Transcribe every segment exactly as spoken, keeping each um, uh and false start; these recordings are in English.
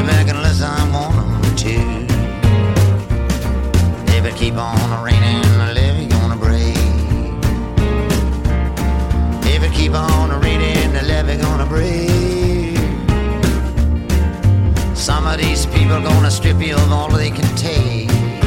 back unless I want them to. If it keep on raining, the levee gonna break. If it keep on raining, the levee gonna break. Some of these people gonna strip you of all they can take.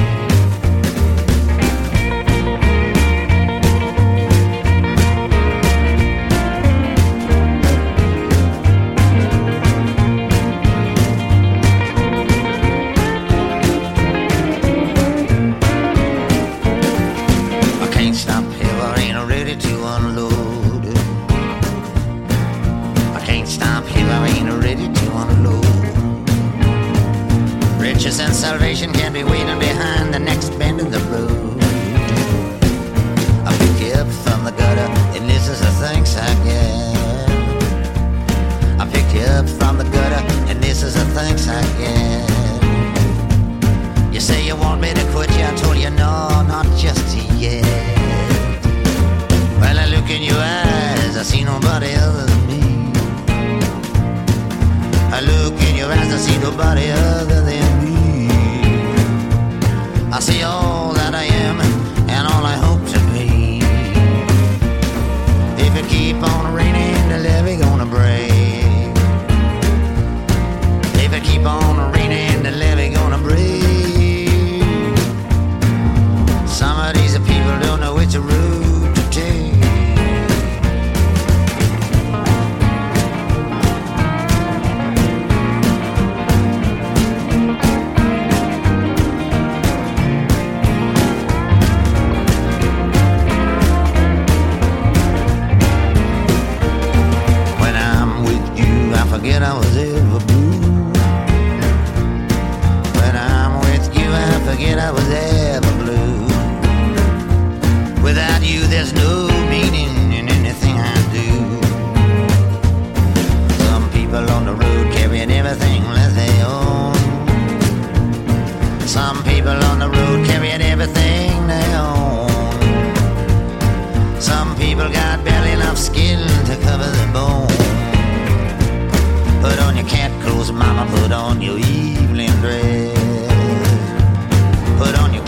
And salvation can be waiting behind the next bend in the road. I picked you up from the gutter, and this is the thanks I get. I picked you up from the gutter, and this is the thanks I get. You say you want me to quit you, I told you no, not just yet. Well, I look in your eyes, I see nobody other than me. I look in your eyes, I see nobody other than me. I see all that I am and all I hope to be. If it keep on raining, the levee gonna break. If it keep on raining, the levee gonna break. Some of these people don't know which route to take. Forget I was ever blue. When I'm with you, I forget I was ever blue. Without you, there's no meaning in anything I do. Some people on the road carrying everything that they own. Some people on the road carrying everything they own. Some people got barely enough skin to cover their bone. Put on your cat clothes, mama, put on your evening dress. Put on your